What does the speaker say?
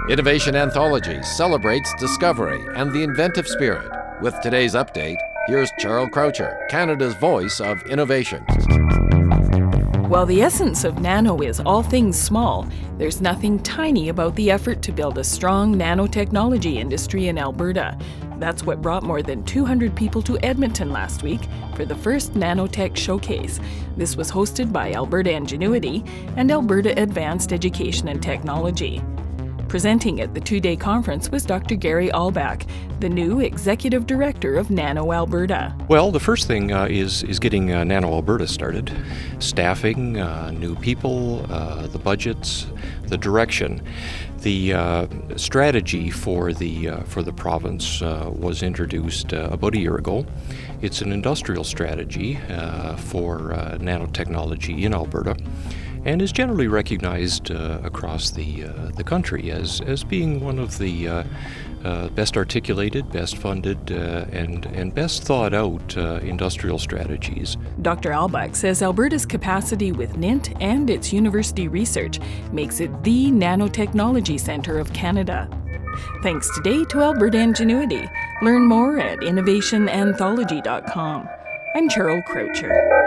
Innovation Anthology celebrates discovery and the inventive spirit. With today's update, here's Charles Croucher, Canada's voice of innovation. While the essence of nano is all things small, there's nothing tiny about the effort to build a strong nanotechnology industry in Alberta. That's what brought more than 200 people to Edmonton last week for the first Nanotech Showcase. This was hosted by Alberta Ingenuity and Alberta Advanced Education and Technology. Presenting at the two-day conference was Dr. Gary Albach, the new Executive Director of Nano Alberta. Well, the first thing is getting Nano Alberta started. Staffing, new people, the budgets, the direction. The strategy for the province was introduced about a year ago. It's an industrial strategy for nanotechnology in Alberta, and is generally recognized across the country as being one of the best articulated, best funded, and best thought out industrial strategies. Dr. Albach says Alberta's capacity with NINT and its university research makes it the nanotechnology centre of Canada. Thanks today to Alberta Ingenuity. Learn more at innovationanthology.com. I'm Cheryl Croucher.